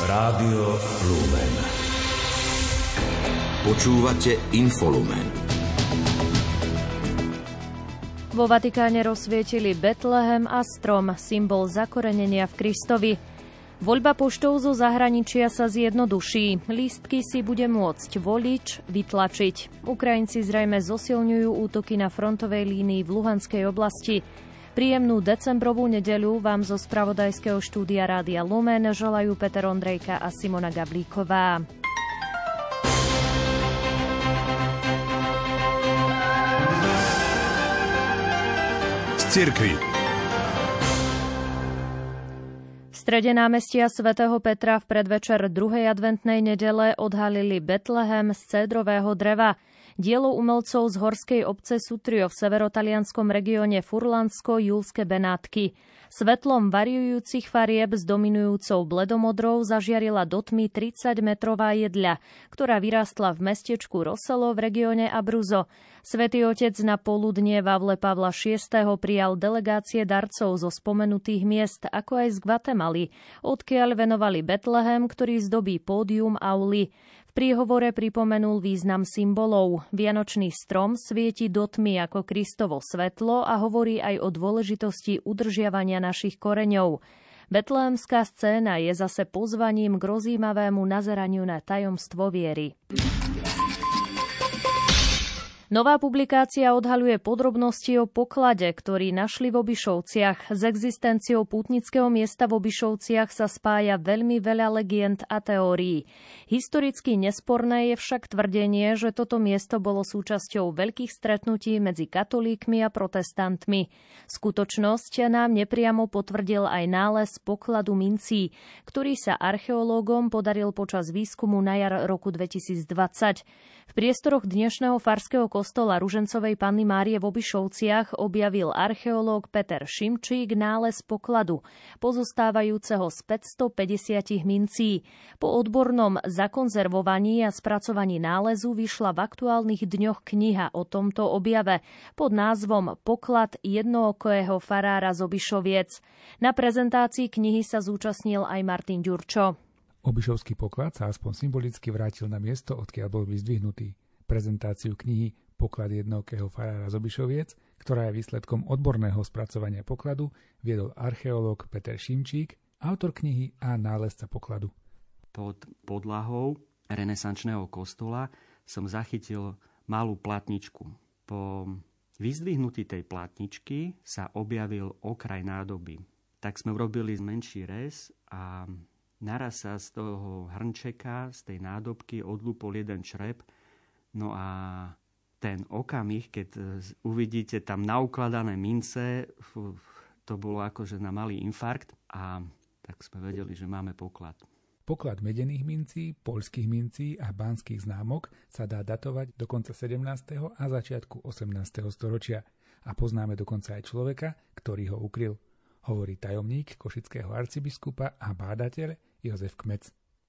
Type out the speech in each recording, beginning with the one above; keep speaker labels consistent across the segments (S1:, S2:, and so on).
S1: Rádio Lumen. Počúvate Infolumen.
S2: Vo Vatikáne rozsvietili Betlehem a strom, symbol zakorenenia v Kristovi. Voľba poštou zo zahraničia sa zjednoduší. Lístky si bude môcť volič vytlačiť. Ukrajinci zrejme zosilňujú útoky na frontovej línii v Luhanskej oblasti. Príjemnú decembrovú nedeľu vám zo spravodajského štúdia Rádia Lumen želajú Peter Ondrejka a Simona Gablíková.
S1: Z cirkvi.
S2: V strede námestia svätého Petra v predvečer druhej adventnej nedele odhalili Betlehem z cédrového dreva. Dielo umelcov z horskej obce Sutrio v severotalianskom regióne Furlansko-Julské Benátky. Svetlom variujúcich farieb s dominujúcou bledomodrou zažiarila do tmy 30-metrová jedľa, ktorá vyrástla v mestečku Rosello v regióne Abruzzo. Svätý Otec na poludnie Vavle Pavla VI. Prijal delegácie darcov zo spomenutých miest, ako aj z Guatemaly, odkiaľ venovali Betlehem, ktorý zdobí pódium auly. V príhovore pripomenul význam symbolov. Vianočný strom svieti do tmy ako Kristovo svetlo a hovorí aj o dôležitosti udržiavania našich koreňov. Betlehemská scéna je zase pozvaním k rozjímavému nazeraniu na tajomstvo viery. Nová publikácia odhaľuje podrobnosti o poklade, ktorý našli v Obišovciach. S existenciou pútnického miesta v Obišovciach sa spája veľmi veľa legend a teórií. Historicky nesporné je však tvrdenie, že toto miesto bolo súčasťou veľkých stretnutí medzi katolíkmi a protestantmi. Skutočnosť nám nepriamo potvrdil aj nález pokladu mincí, ktorý sa archeológom podaril počas výskumu na jar roku 2020. V priestoroch dnešného farského kostola Ružencovej Panny Márie v Obišovciach objavil archeológ Peter Šimčík nález pokladu, pozostávajúceho z 550 mincí. Po odbornom zakonzervovaní a spracovaní nálezu vyšla v aktuálnych dňoch kniha o tomto objave pod názvom Poklad jednookého farára z Obišoviec. Na prezentácii knihy sa zúčastnil aj Martin Ďurčo.
S3: Obišovský poklad sa aspoň symbolicky vrátil na miesto, odkiaľ bol vyzdvihnutý. Prezentáciu knihy Poklad jednookého farára z Obišoviec, ktorá je výsledkom odborného spracovania pokladu, viedol archeológ Peter Šimčík, autor knihy a nálezca pokladu.
S4: Pod podlahou renesančného kostola som zachytil malú platničku. Po vyzdvihnutí tej platničky sa objavil okraj nádoby. Tak sme urobili menší rez a naraz sa z toho hrnčeka, z tej nádobky odlúpol jeden črep. No a ten okamih, keď uvidíte tam naukladané mince, to bolo akože na malý infarkt a tak sme vedeli, že máme poklad.
S3: Poklad medených mincí, poľských mincí a banských známok sa dá datovať do konca 17. a začiatku 18. storočia. A poznáme dokonca aj človeka, ktorý ho ukryl, hovorí tajomník košického arcibiskupa a bádateľ Jozef Kmec.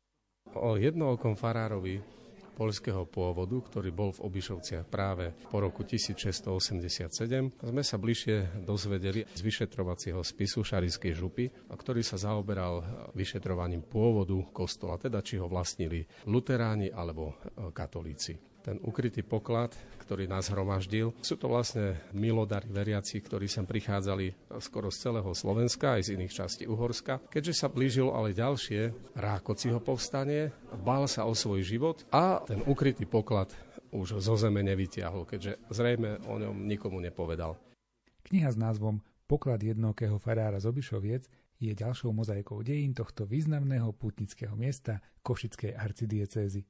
S5: O jednookom farárovi poľského pôvodu, ktorý bol v Obišovciach práve po roku 1687, sme sa bližšie dozvedeli z vyšetrovacieho spisu Šarišskej župy, ktorý sa zaoberal vyšetrovaním pôvodu kostola, teda či ho vlastnili luteráni alebo katolíci. Ten ukrytý poklad, ktorý nás hromaždil, sú to vlastne milodari veriaci, ktorí sem prichádzali skoro z celého Slovenska, aj z iných častí Uhorska. Keďže sa blížilo ale ďalšie Rákociho povstanie, bál sa o svoj život a ten ukrytý poklad už zo zeme nevytiahol, keďže zrejme o ňom nikomu nepovedal.
S3: Kniha s názvom Poklad jednookého farára z Obišoviec je ďalšou mozaikou dejín tohto významného pútnického miesta Košickej arcidiecézy.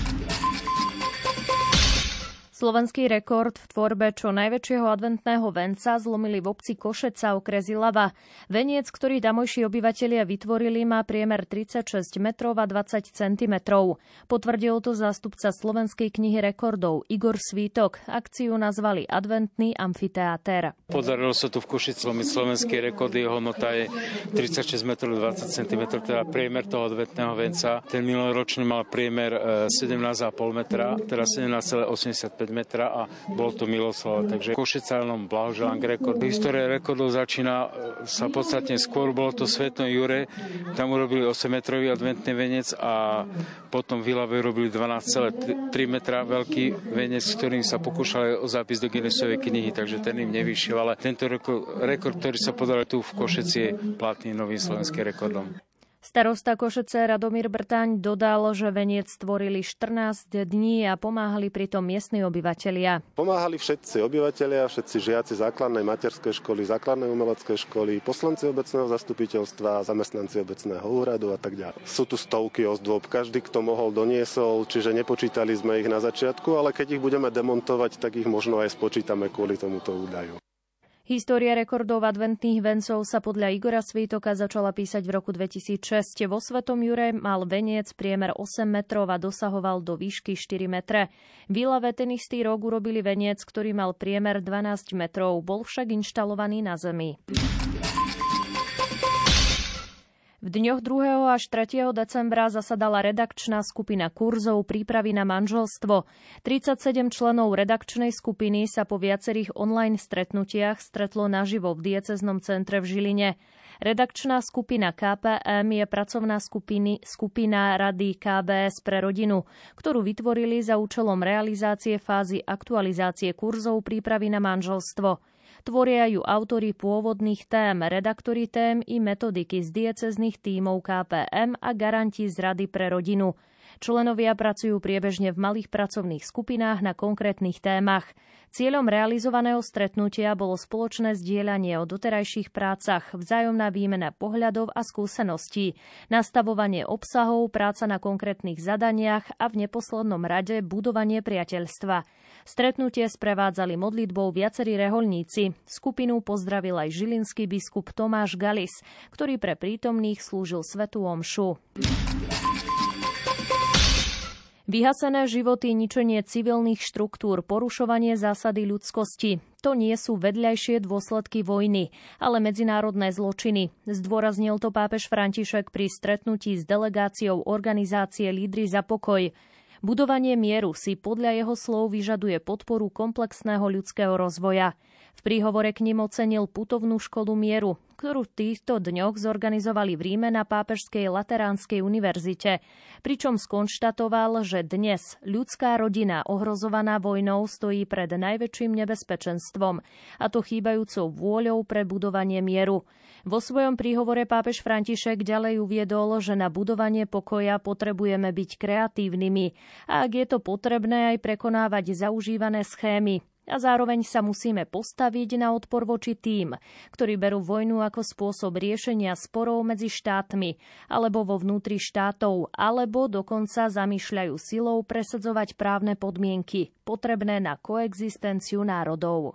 S2: Slovenský rekord v tvorbe čo najväčšieho adventného venca zlomili v obci Košeca okres Ilava. Veniec, ktorý tamojší obyvatelia vytvorili, má priemer 36 metrov a 20 centimetrov. Potvrdil to zástupca Slovenskej knihy rekordov Igor Svítok. Akciu nazvali Adventný amfiteáter.
S6: Podarilo sa tu v Košici zlomiť slovenský rekord, jeho hodnota je 36 metrov 20 cm, teda priemer toho adventného venca. Ten minuloročný mal priemer 17,5 metra, teda 17,85 metra a bol to Miloslav. Takže Košicánom blahoželám k rekordu. História rekordov začína sa podstatne skôr, bolo to Svetno Jure, tam urobili 8-metrový adventný venec a potom v Ilave robili 12,3 metra veľký venec, s ktorým sa pokúšali o zápis do Guinnessovej knihy, takže ten im nevyšiel, ale tento rekord, ktorý sa podaril tu v Košeci, je platný novým slovenským rekordom.
S2: Starosta Košece Radomír Brtaň dodal, že veniec tvorili 14 dní a pomáhali pritom miestni obyvatelia.
S7: Pomáhali všetci obyvatelia, všetci žiaci základnej materskej školy, základnej umeleckej školy, poslanci obecného zastupiteľstva, zamestnanci obecného úradu a tak ďalej. Sú tu stovky ozdôb, každý, kto mohol, doniesol, čiže nepočítali sme ich na začiatku, ale keď ich budeme demontovať, tak ich možno aj spočítame kvôli tomuto údaju.
S2: História rekordov adventných vencov sa podľa Igora Svítoka začala písať v roku 2006. Vo Svetom Jure mal veniec priemer 8 metrov a dosahoval do výšky 4 metre. V Ilave ten istý rok urobili veniec, ktorý mal priemer 12 metrov, bol však inštalovaný na zemi. V dňoch 2. až 3. decembra zasadala redakčná skupina kurzov prípravy na manželstvo. 37 členov redakčnej skupiny sa po viacerých online stretnutiach stretlo naživo v diecéznom centre v Žiline. Redakčná skupina KPM je pracovná skupina Rady KBS pre rodinu, ktorú vytvorili za účelom realizácie fázy aktualizácie kurzov prípravy na manželstvo. Tvoria ju autori pôvodných tém, redaktori tém i metodiky z diecéznych tímov KPM a garanti z Rady pre rodinu. Členovia pracujú priebežne v malých pracovných skupinách na konkrétnych témach. Cieľom realizovaného stretnutia bolo spoločné zdieľanie o doterajších prácach, vzájomná výmena pohľadov a skúseností, nastavovanie obsahov, práca na konkrétnych zadaniach a v neposlednom rade budovanie priateľstva. Stretnutie sprevádzali modlitbou viacerí rehoľníci. Skupinu pozdravil aj žilinský biskup Tomáš Galis, ktorý pre prítomných slúžil svätú omšu. Vyhasené životy, ničenie civilných štruktúr, porušovanie zásady ľudskosti. To nie sú vedľajšie dôsledky vojny, ale medzinárodné zločiny. Zdôraznil to pápež František pri stretnutí s delegáciou organizácie Lídri za pokoj. Budovanie mieru si podľa jeho slov vyžaduje podporu komplexného ľudského rozvoja. V príhovore k nim ocenil putovnú školu mieru, ktorú v týchto dňoch zorganizovali v Ríme na Pápežskej Lateránskej univerzite, pričom skonštatoval, že dnes ľudská rodina ohrozovaná vojnou stojí pred najväčším nebezpečenstvom, a to chýbajúcou vôľou pre budovanie mieru. Vo svojom príhovore pápež František ďalej uviedol, že na budovanie pokoja potrebujeme byť kreatívnymi a ak je to potrebné, aj prekonávať zaužívané schémy. A zároveň sa musíme postaviť na odpor voči tým, ktorí berú vojnu ako spôsob riešenia sporov medzi štátmi, alebo vo vnútri štátov, alebo dokonca zamýšľajú silou presadzovať právne podmienky, potrebné na koexistenciu národov.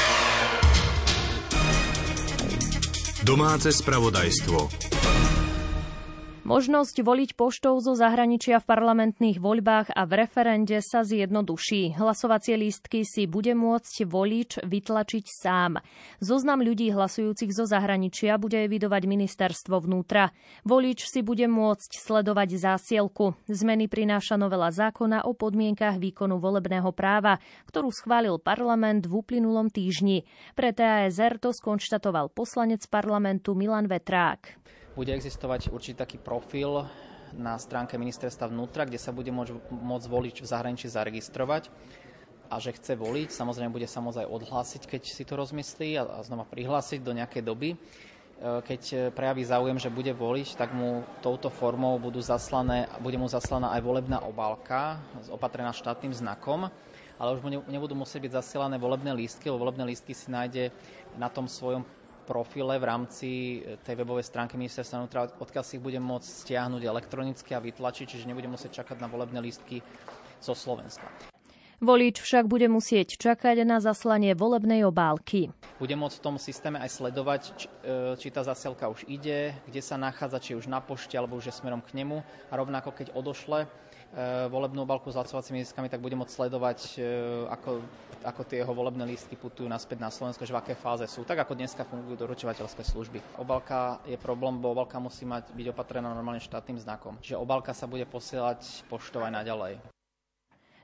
S1: Domáce spravodajstvo.
S2: Možnosť voliť poštou zo zahraničia v parlamentných voľbách a v referende sa zjednoduší. Hlasovacie lístky si bude môcť volič vytlačiť sám. Zoznam ľudí hlasujúcich zo zahraničia bude evidovať ministerstvo vnútra. Volič si bude môcť sledovať zásielku. Zmeny prináša novela zákona o podmienkach výkonu volebného práva, ktorú schválil parlament v uplynulom týždni. Pre TASR to skonštatoval poslanec parlamentu Milan Vetrák.
S8: Bude existovať určitý taký profil na stránke ministerstva vnútra, kde sa bude môcť volič v zahraničí zaregistrovať a že chce voliť. Samozrejme bude sa môcť aj odhlásiť, keď si to rozmyslí a znova prihlásiť do nejakej doby. Keď prejaví záujem, že bude voliť, tak mu touto formou bude mu zaslaná aj volebná obálka opatrená štátnym znakom, ale už mu nebudú musieť byť zasielané volebné lístky, lebo volebné lístky si nájde na tom svojom profile v rámci tej webovej stránky ministerstva vnútra, odkiaľ si ich budem môcť stiahnuť elektronicky a vytlačiť, čiže nebudem musieť čakať na volebné lístky zo Slovenska.
S2: Volič však bude musieť čakať na zaslanie volebnej obálky.
S8: Bude môcť v tom systéme aj sledovať, či tá zasielka už ide, kde sa nachádza, či už na pošte, alebo už je smerom k nemu. A rovnako, keď odošle volebnú obálku s hlasovacími lístkami, tak bude môcť sledovať, ako tie jeho volebné lístky putujú naspäť na Slovensko, že v akej fáze sú, tak ako dneska fungujú doručovateľské služby. Obálka je problém, bo obálka musí byť opatrená normálne štátnym znakom. Čiže obálka sa bude posielať poštou aj naďalej.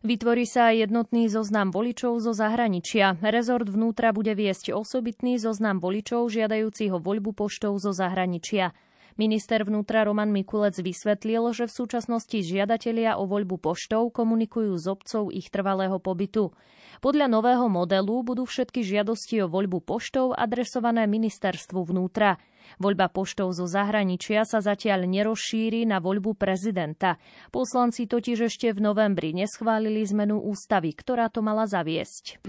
S2: Vytvorí sa aj jednotný zoznam voličov zo zahraničia. Rezort vnútra bude viesť osobitný zoznam voličov žiadajúcich o voľbu poštou zo zahraničia. Minister vnútra Roman Mikulec vysvetlil, že v súčasnosti žiadatelia o voľbu poštou komunikujú s obcov ich trvalého pobytu. Podľa nového modelu budú všetky žiadosti o voľbu poštou adresované ministerstvu vnútra. Voľba poštou zo zahraničia sa zatiaľ nerozšíri na voľbu prezidenta. Poslanci totiž ešte v novembri neschválili zmenu ústavy, ktorá to mala zaviesť.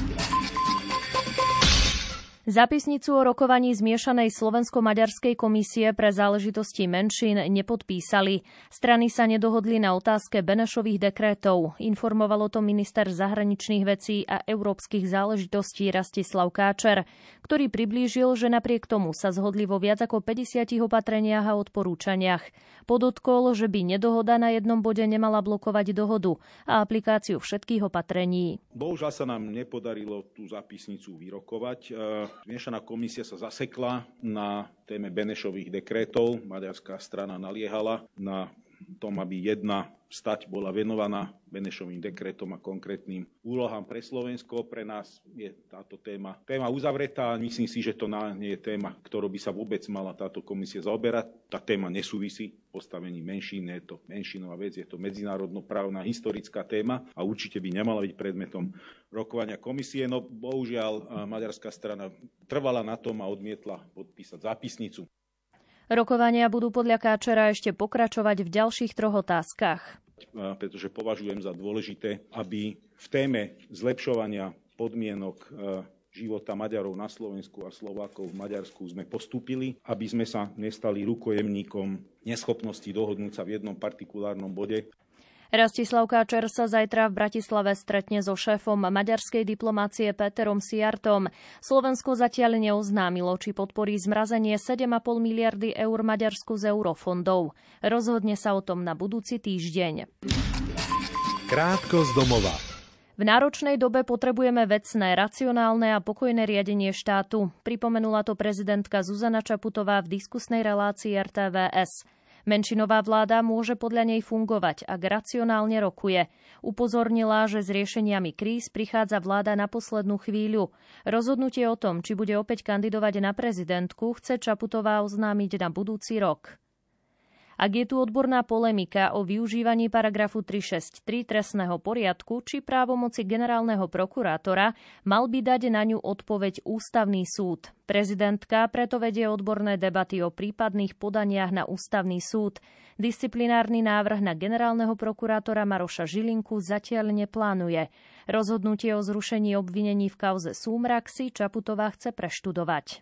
S2: Zápisnicu o rokovaní zmiešanej slovensko-maďarskej komisie pre záležitosti menšín nepodpísali. Strany sa nedohodli na otázke Benešových dekrétov. Informovalo to minister zahraničných vecí a európskych záležitostí Rastislav Káčer, ktorý priblížil, že napriek tomu sa zhodli vo viac ako 50 opatreniach a odporúčaniach. Podotkol, že by nedohoda na jednom bode nemala blokovať dohodu a aplikáciu všetkých opatrení.
S9: Bohužiaľ sa nám nepodarilo tú zápisnicu vyrokovať. Zmiešaná komisia sa zasekla na téme Benešových dekrétov. Maďarská strana naliehala na tom, aby jedna stať bola venovaná Benešovým dekrétom a konkrétnym úlohám pre Slovensko. Pre nás je táto téma uzavretá. Myslím si, že to nie je téma, ktorou by sa vôbec mala táto komisia zaoberať. Tá téma nesúvisí postavení menšín, je to menšinová vec, je to medzinárodnoprávna historická téma a určite by nemala byť predmetom rokovania komisie. No bohužiaľ maďarská strana trvala na tom a odmietla podpísať zápisnicu.
S2: Rokovania budú podľa Káčera ešte pokračovať v ďalších 3 otázkach.
S9: Pretože považujem za dôležité, aby v téme zlepšovania podmienok života Maďarov na Slovensku a Slovákov v Maďarsku sme postúpili, aby sme sa nestali rukojemníkom neschopnosti dohodnúť sa v jednom partikulárnom bode.
S2: Rastislav Káčer sa zajtra v Bratislave stretne so šéfom maďarskej diplomácie Péterom Sijartom. Slovensko zatiaľ neoznámilo, či podporí zmrazenie 7,5 miliardy eur Maďarsku z eurofondov. Rozhodne sa o tom na budúci týždeň.
S1: Krátko z domova.
S2: V náročnej dobe potrebujeme vecné, racionálne a pokojné riadenie štátu. Pripomenula to prezidentka Zuzana Čaputová v diskusnej relácii RTVS. Menšinová vláda môže podľa nej fungovať, ak racionálne rokuje. Upozornila, že s riešeniami kríz prichádza vláda na poslednú chvíľu. Rozhodnutie o tom, či bude opäť kandidovať na prezidentku, chce Čaputová oznámiť na budúci rok. Ak je tu odborná polemika o využívaní paragrafu 363 trestného poriadku či právomoci generálneho prokurátora, mal by dať na ňu odpoveď Ústavný súd. Prezidentka preto vedie odborné debaty o prípadných podaniach na Ústavný súd. Disciplinárny návrh na generálneho prokurátora Maroša Žilinku zatiaľ neplánuje. Rozhodnutie o zrušení obvinení v kauze Súmrak si Čaputová chce preštudovať.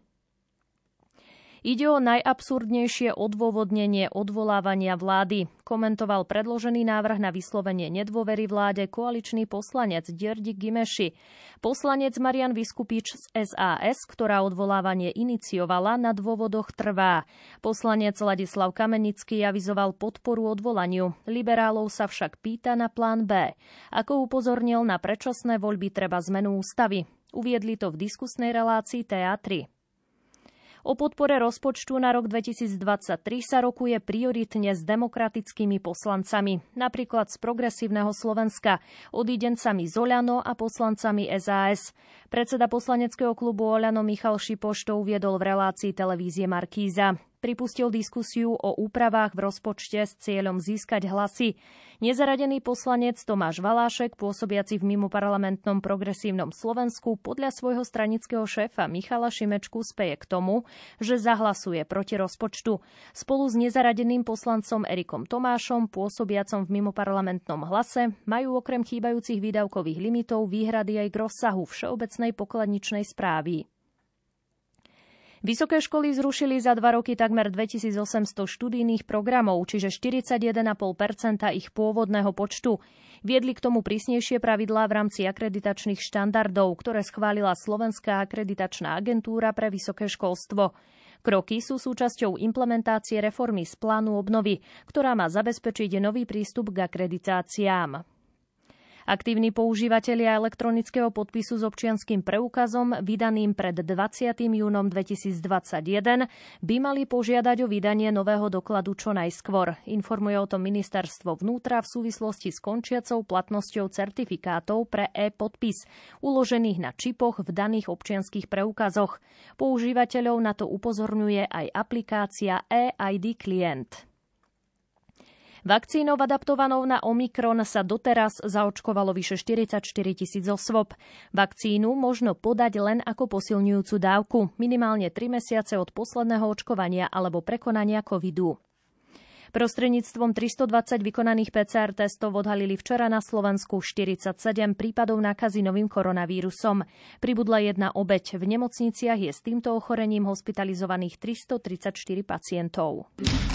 S2: Ide o najabsurdnejšie odôvodnenie odvolávania vlády, komentoval predložený návrh na vyslovenie nedôvery vláde koaličný poslanec György Gimeši. Poslanec Marian Vyskupič z SAS, ktorá odvolávanie iniciovala, na dôvodoch trvá. Poslanec Ladislav Kamenický avizoval podporu odvolaniu. Liberálov sa však pýta na plán B. Ako upozornil, na predčasné voľby treba zmenu ústavy. Uviedli to v diskusnej relácii TA3. O podpore rozpočtu na rok 2023 sa rokuje prioritne s demokratickými poslancami, napríklad z Progresívneho Slovenska, odídencami z Oľano a poslancami SAS. Predseda poslaneckého klubu Oľano Michal Šipoš to uviedol v relácii televízie Markíza. Pripustil diskusiu o úpravách v rozpočte s cieľom získať hlasy. Nezaradený poslanec Tomáš Valášek, pôsobiaci v mimoparlamentnom Progresívnom Slovensku, podľa svojho stranického šéfa Michala Šimečku speje k tomu, že zahlasuje proti rozpočtu. Spolu s nezaradeným poslancom Erikom Tomášom, pôsobiacom v mimoparlamentnom Hlase, majú okrem chýbajúcich výdavkových limitov výhrady aj k rozsahu všeobecnej pokladničnej správy. Vysoké školy zrušili za 2 roky takmer 2800 študijných programov, čiže 41,5% ich pôvodného počtu. Viedli k tomu prísnejšie pravidlá v rámci akreditačných štandardov, ktoré schválila Slovenská akreditačná agentúra pre vysoké školstvo. Kroky sú súčasťou implementácie reformy z plánu obnovy, ktorá má zabezpečiť nový prístup k akreditáciám. Aktívni používatelia elektronického podpisu s občianskym preukazom vydaným pred 20. júnom 2021 by mali požiadať o vydanie nového dokladu čo najskôr. Informuje o tom Ministerstvo vnútra v súvislosti s končiacou platnosťou certifikátov pre e-podpis, uložených na čipoch v daných občianskych preukazoch. Používateľov na to upozorňuje aj aplikácia e-ID klient. Vakcínou adaptovanou na Omikron sa doteraz zaočkovalo vyše 44 000 osôb. Vakcínu možno podať len ako posilňujúcu dávku, minimálne 3 mesiace od posledného očkovania alebo prekonania covidu. Prostredníctvom 320 vykonaných PCR testov odhalili včera na Slovensku 47 prípadov nákazy novým koronavírusom. Pribudla jedna obeť. V nemocniciach je s týmto ochorením hospitalizovaných 334 pacientov.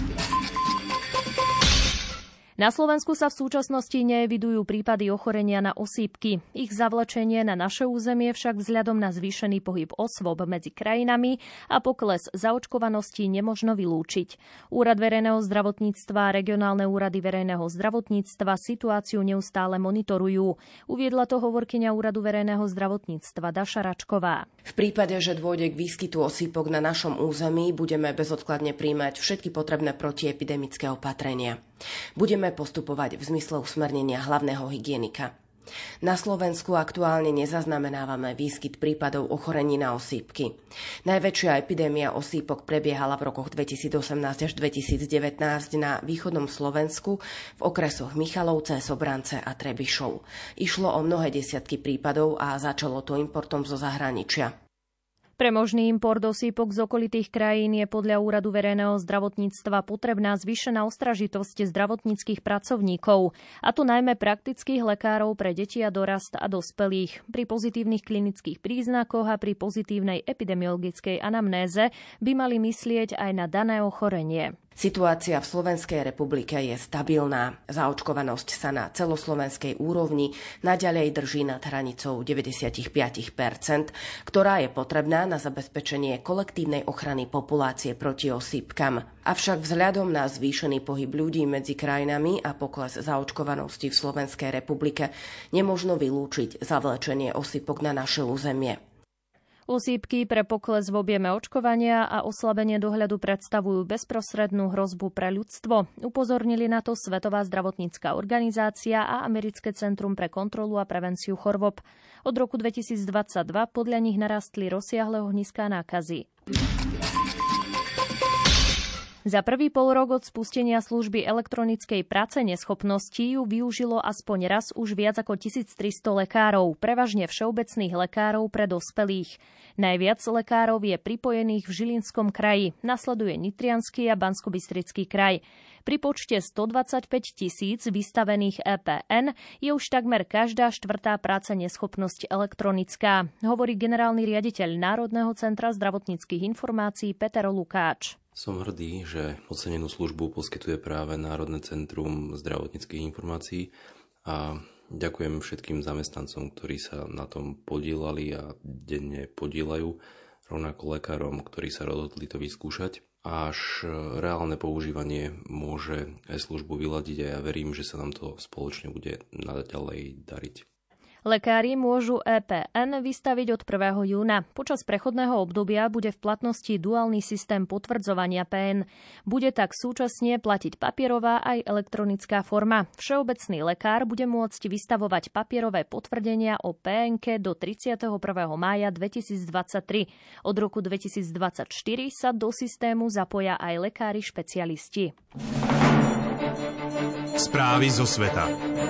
S2: Na Slovensku sa v súčasnosti neevidujú prípady ochorenia na osýpky. Ich zavlečenie na naše územie však vzhľadom na zvýšený pohyb osôb medzi krajinami a pokles zaočkovanosti nemožno vylúčiť. Úrad verejného zdravotníctva a regionálne úrady verejného zdravotníctva situáciu neustále monitorujú. Uviedla to hovorkyňa Úradu verejného zdravotníctva Daša Račková.
S10: V prípade, že dôjde k výskytu osýpok na našom území, budeme bezodkladne prijímať všetky potrebné protiepidemické opatrenia. Budeme postupovať v zmysle usmernenia hlavného hygienika. Na Slovensku aktuálne nezaznamenávame výskyt prípadov ochorení na osýpky. Najväčšia epidémia osýpok prebiehala v rokoch 2018 až 2019 na východnom Slovensku v okresoch Michalovce, Sobrance a Trebišov. Išlo o mnohé desiatky prípadov a začalo to importom zo zahraničia.
S2: Pre možný import osýpok z okolitých krajín je podľa Úradu verejného zdravotníctva potrebná zvýšená ostražitosť zdravotníckych pracovníkov, a to najmä praktických lekárov pre deti a dorast a dospelých. Pri pozitívnych klinických príznakoch a pri pozitívnej epidemiologickej anamnéze by mali myslieť aj na dané ochorenie.
S10: Situácia v Slovenskej republike je stabilná. Zaočkovanosť sa na celoslovenskej úrovni naďalej drží nad hranicou 95%, ktorá je potrebná na zabezpečenie kolektívnej ochrany populácie proti osýpkam. Avšak vzhľadom na zvýšený pohyb ľudí medzi krajinami a pokles zaočkovanosti v Slovenskej republike nemožno vylúčiť zavlečenie osýpok na naše územie.
S2: Osýpky pre pokles v objeme očkovania a oslabenie dohľadu predstavujú bezprostrednú hrozbu pre ľudstvo. Upozornili na to Svetová zdravotnícka organizácia a Americké centrum pre kontrolu a prevenciu chorôb. Od roku 2022 podľa nich narastli rozsiahle ohniská nákazy. Za prvý polrok od spustenia služby elektronickej práce neschopnosti ju využilo aspoň raz už viac ako 1300 lekárov, prevažne všeobecných lekárov pre dospelých. Najviac lekárov je pripojených v Žilinskom kraji, nasleduje Nitriansky a Banskobystrický kraj. Pri počte 125 000 vystavených EPN je už takmer každá štvrtá práca neschopnosť elektronická, hovorí generálny riaditeľ Národného centra zdravotníckych informácií Peter Lukáč.
S11: Som hrdý, že ocenenú službu poskytuje práve Národné centrum zdravotníckych informácií a ďakujem všetkým zamestnancom, ktorí sa na tom podieľali a denne podieľajú, rovnako lekárom, ktorí sa rozhodli to vyskúšať. Až reálne používanie môže službu vyladiť a ja verím, že sa nám to spoločne bude naďalej dariť.
S2: Lekári môžu EPN vystaviť od 1. júna. Počas prechodného obdobia bude v platnosti duálny systém potvrdzovania PN. Bude tak súčasne platiť papierová aj elektronická forma. Všeobecný lekár bude môcť vystavovať papierové potvrdenia o PN-ke do 31. mája 2023. Od roku 2024 sa do systému zapoja aj lekári špecialisti.
S1: Správy zo sveta.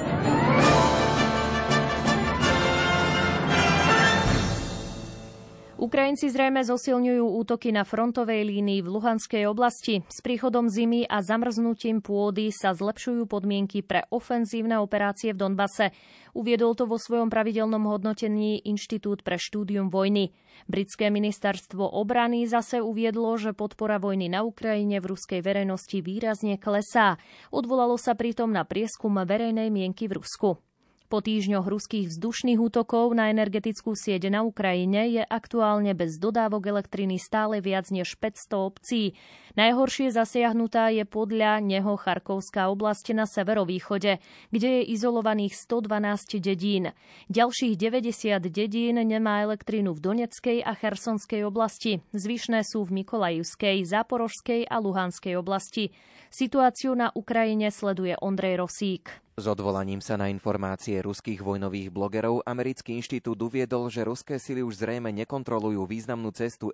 S2: Ukrajinci zrejme zosilňujú útoky na frontovej línii v Luhanskej oblasti. S príchodom zimy a zamrznutím pôdy sa zlepšujú podmienky pre ofenzívne operácie v Donbase. Uviedol to vo svojom pravidelnom hodnotení Inštitút pre štúdium vojny. Britské ministerstvo obrany zase uviedlo, že podpora vojny na Ukrajine v ruskej verejnosti výrazne klesá. Odvolalo sa pritom na prieskum verejnej mienky v Rusku. Po týždňoch ruských vzdušných útokov na energetickú sieť na Ukrajine je aktuálne bez dodávok elektriny stále viac než 500 obcí. Najhoršie zasiahnutá je podľa neho Charkovská oblasť na severovýchode, kde je izolovaných 112 dedín. Ďalších 90 dedín nemá elektrínu v Donetskej a Chersonskej oblasti. Zvyšné sú v Mikolajivskej, Záporožskej a Luhanskej oblasti. Situáciu na Ukrajine sleduje Ondrej Rosík.
S12: S odvolaním sa na informácie ruských vojnových blogerov americký inštitút uviedol, že ruské sily už zrejme nekontrolujú významnú cestu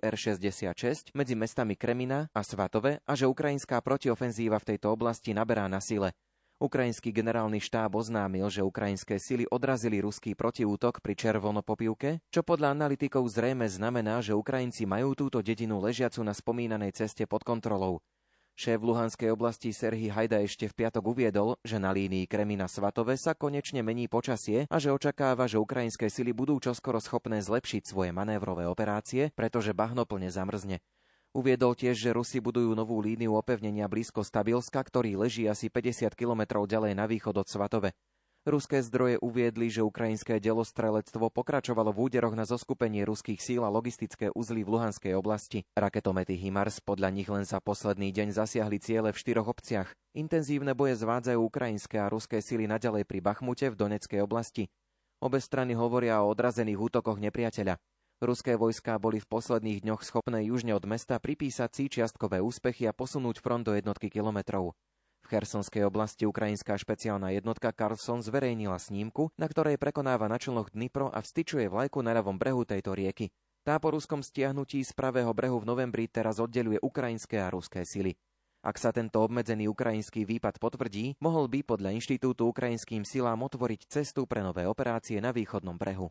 S12: R66 medzi mestami Kremina a Svatove a že ukrajinská protiofenzíva v tejto oblasti naberá na sile. Ukrajinský generálny štáb oznámil, že ukrajinské sily odrazili ruský protiútok pri Červonopopivke, čo podľa analytikov zrejme znamená, že Ukrajinci majú túto dedinu ležiacu na spomínanej ceste pod kontrolou. Šéf Luhanskej oblasti Serhij Hajda ešte v piatok uviedol, že na línii Kremina-Svatove sa konečne mení počasie a že očakáva, že ukrajinské sily budú čoskoro schopné zlepšiť svoje manévrové operácie, pretože bahno plne zamrzne. Uviedol tiež, že Rusi budujú novú líniu opevnenia blízko Stabilska, ktorý leží asi 50 kilometrov ďalej na východ od Svatove. Ruské zdroje uviedli, že ukrajinské delostrelectvo pokračovalo v úderoch na zoskupenie ruských síl a logistické uzly v Luhanskej oblasti. Raketomety HIMARS podľa nich len za posledný deň zasiahli ciele v 4 obciach. Intenzívne boje zvádzajú ukrajinské a ruské síly naďalej pri Bachmute v Donetskej oblasti. Obe strany hovoria o odrazených útokoch nepriateľa. Ruské vojská boli v posledných dňoch schopné južne od mesta pripísať si čiastkové úspechy a posunúť front do jednotky kilometrov. V Chersonskej oblasti ukrajinská špeciálna jednotka Carlson zverejnila snímku, na ktorej prekonáva na člnoch Dnipro a vstyčuje vlajku na ľavom brehu tejto rieky. Tá po ruskom stiahnutí z pravého brehu v novembri teraz oddeľuje ukrajinské a ruské sily. Ak sa tento obmedzený ukrajinský výpad potvrdí, mohol by podľa inštitútu ukrajinským silám otvoriť cestu pre nové operácie na východnom brehu.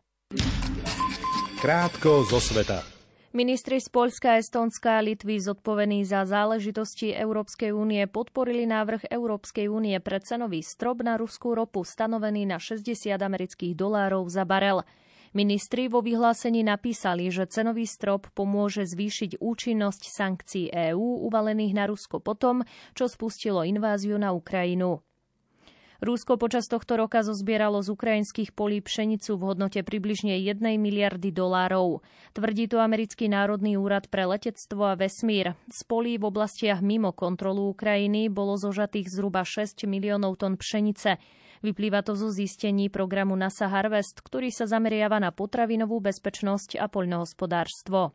S1: Krátko zo sveta.
S2: Ministri z Poľska, Estónska a Litvy zodpovední za záležitosti Európskej únie podporili návrh Európskej únie pre cenový strop na ruskú ropu stanovený na $60 za barel. Ministri vo vyhlásení napísali, že cenový strop pomôže zvýšiť účinnosť sankcií EÚ uvalených na Rusko potom, čo spustilo inváziu na Ukrajinu. Rusko počas tohto roka zozbieralo z ukrajinských polí pšenicu v hodnote približne $1 miliardy. Tvrdí to Americký národný úrad pre letectvo a vesmír. Z polí v oblastiach mimo kontrolu Ukrajiny bolo zožatých zhruba 6 miliónov tón pšenice. Vyplýva to zo zistení programu NASA Harvest, ktorý sa zameriava na potravinovú bezpečnosť a poľnohospodárstvo.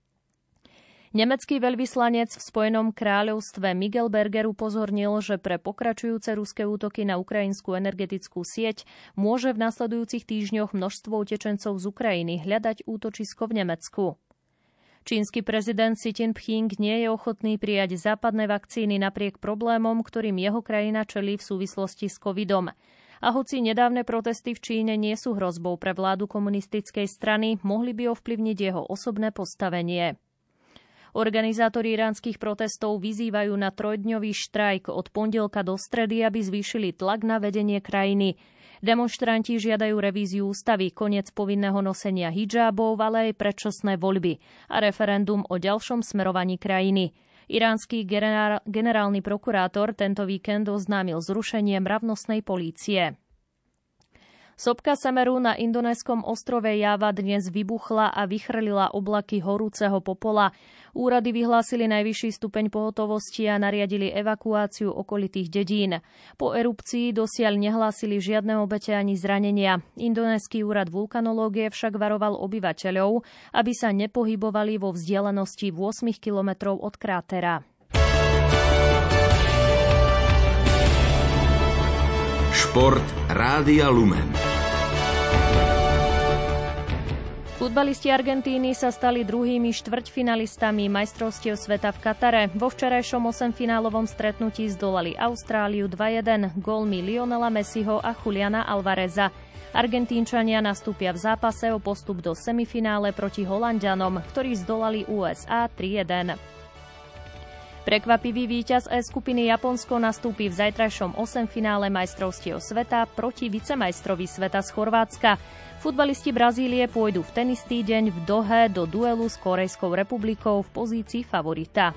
S2: Nemecký veľvyslanec v Spojenom kráľovstve Miguel Berger upozornil, že pre pokračujúce ruské útoky na ukrajinskú energetickú sieť môže v nasledujúcich týždňoch množstvo utečencov z Ukrajiny hľadať útočisko v Nemecku. Čínsky prezident Xi Jinping nie je ochotný prijať západné vakcíny napriek problémom, ktorým jeho krajina čelí v súvislosti s covidom. A hoci nedávne protesty v Číne nie sú hrozbou pre vládu komunistickej strany, mohli by ovplyvniť jeho osobné postavenie. Organizátori iránskych protestov vyzývajú na 3-dňový štrajk od pondelka do stredy, aby zvýšili tlak na vedenie krajiny. Demonštranti žiadajú revíziu ústavy, koniec povinného nosenia hidžábov, ale aj predčasné voľby a referendum o ďalšom smerovaní krajiny. Iránsky generálny prokurátor tento víkend oznámil zrušenie mravnostnej polície. Sopka Semeru na indonéskom ostrove Java dnes vybuchla a vychrlila oblaky horúceho popola. Úrady vyhlásili najvyšší stupeň pohotovosti a nariadili evakuáciu okolitých dedín. Po erupcii dosiaľ nehlásili žiadne obete ani zranenia. Indonésky úrad vulkanológie však varoval obyvateľov, aby sa nepohybovali vo vzdialenosti 8 kilometrov od krátera.
S13: Šport Rádia Lumen.
S2: Futbalisti Argentíny sa stali druhými štvrťfinalistami majstrovstiev sveta v Katare. Vo včerajšom 8-finálovom stretnutí zdolali Austráliu 2-1 gólmi Lionela Messiho a Juliana Alvareza. Argentínčania nastúpia v zápase o postup do semifinále proti Holanďanom, ktorí zdolali USA 3-1. Prekvapivý víťaz E skupiny Japonsko nastúpi v zajtrajšom 8-finále majstrovstiev sveta proti vicemajstrovi sveta z Chorvátska. Futbalisti Brazílie pôjdu v ten istý deň v Dohe do duelu s Korejskou republikou v pozícii favorita.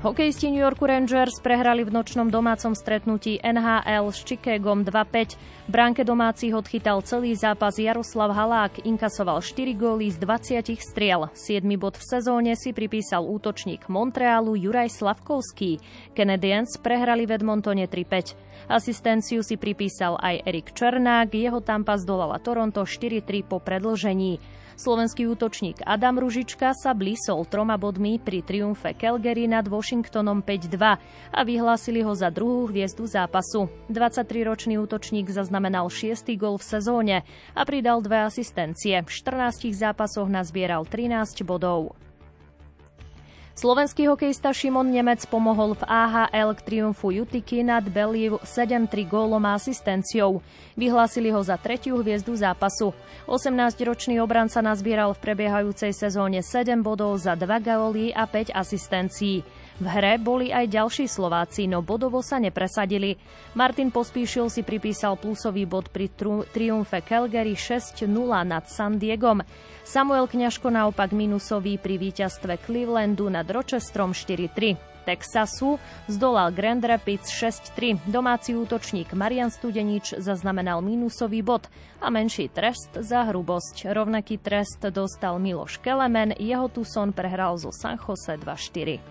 S2: Hokejisti New Yorku Rangers prehrali v nočnom domácom stretnutí NHL s Chicagom 2-5. V bránke domácich odchytal celý zápas Jaroslav Halák, inkasoval 4 góly z 20 striel. 7. bod v sezóne si pripísal útočník Montrealu Juraj Slavkovský. Canadiens prehrali v Edmontone 3-5. Asistenciu si pripísal aj Erik Černák, jeho Tampa zdolala Toronto 4-3 po predĺžení. Slovenský útočník Adam Ružička sa blísol 3 bodmi pri triumfe Calgary nad Washingtonom 5-2 a vyhlásili ho za druhú hviezdu zápasu. 23-ročný útočník zaznamenal 6. gól v sezóne a pridal 2 asistencie. V 14 zápasoch nazbieral 13 bodov. Slovenský hokejista Šimon Nemec pomohol v AHL k triumfu Utiky nad Believ 7-3 gólom a asistenciou. Vyhlásili ho za 3. hviezdu zápasu. 18-ročný obranca nazbieral v prebiehajúcej sezóne 7 bodov za 2 góly a 5 asistencií. V hre boli aj ďalší Slováci, no bodovo sa nepresadili. Martin Pospíšil si pripísal plusový bod pri triumfe Calgary 6-0 nad San Diegom. Samuel Kňažko naopak minusový pri víťazstve Clevelandu nad Rochesterom 4-3. Texasu zdolal Grand Rapids 6-3. Domáci útočník Marian Studenič zaznamenal minusový bod a menší trest za hrubosť. Rovnaký trest dostal Miloš Kelemen, jeho Tucson prehral zo San Jose 2-4.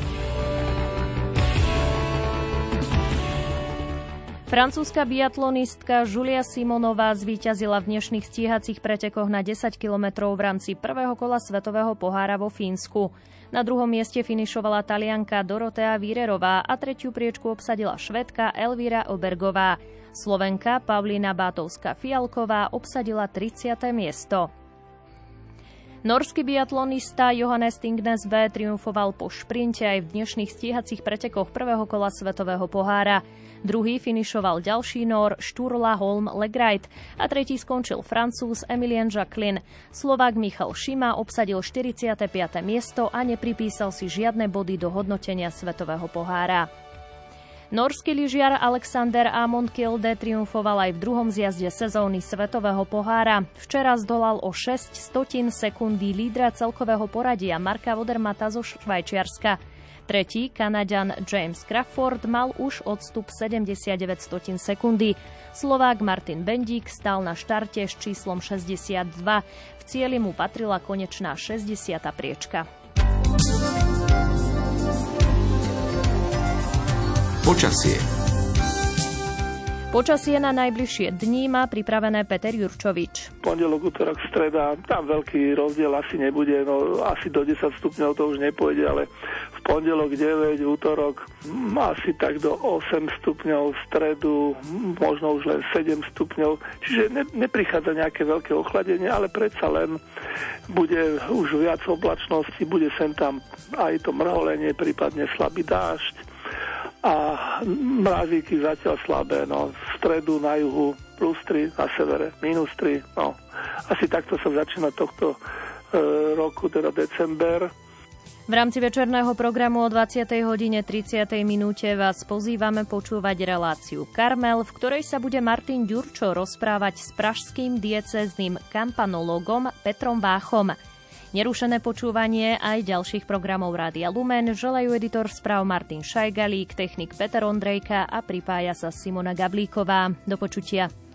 S2: Francúzska biatlonistka Julia Simonová zvíťazila v dnešných stíhacích pretekoch na 10 kilometrov v rámci prvého kola Svetového pohára vo Fínsku. Na druhom mieste finišovala Talianka Dorotea Vírerová a tretiu priečku obsadila Švédka Elvira Obergová. Slovenka Pavlína Bátovská-Fialková obsadila 30. miesto. Norský biatlonista Johannes Tingnes B triumfoval po šprinte aj v dnešných stíhacích pretekoch prvého kola Svetového pohára. Druhý finišoval ďalší Nór Sturla Holm Legreit a tretí skončil Francúz Emilien Jacquelin. Slovák Michal Šima obsadil 45. miesto a nepripísal si žiadne body do hodnotenia Svetového pohára. Norský lyžiar Alexander Amon Kilde triumfoval aj v druhom zjazde sezóny Svetového pohára. Včera zdolal o 6 sekundy lídra celkového poradia Marka Odermata zo Švajčiarska. Tretí, Kanaďan James Crawford, mal už odstup 79 sekundy. Slovák Martin Bendík stál na štarte s číslom 62. V cieli mu patrila konečná 60. priečka.
S13: Počasie.
S2: Počasie na najbližšie dni má pripravené Peter Jurčovič.
S14: Pondelok, utorok, streda, tam veľký rozdiel asi nebude, no asi do 10 stupňov to už nepôjde, ale v pondelok 9, útorok asi tak do 8 stupňov, v stredu možno už len 7 stupňov, čiže neprichádza nejaké veľké ochladenie, ale predsa len bude už viac oblačnosti, bude sem tam aj to mrholenie, prípadne slabý dážď. A mrazíky zatiaľ slabé, no v stredu na juhu +3, na severe -3, no asi takto sa začína tohto roku, teda december.
S2: V rámci večerného programu o 20:30 vás pozývame počúvať reláciu Karmel, v ktorej sa bude Martin Ďurčo rozprávať s pražským diecézným kampanologom Petrom Váchom. Nerušené počúvanie aj ďalších programov Rádia Lumen želajú editor správ Martin Šajgalík, technik Peter Ondrejka a pripája sa Simona Gablíková. Do počutia.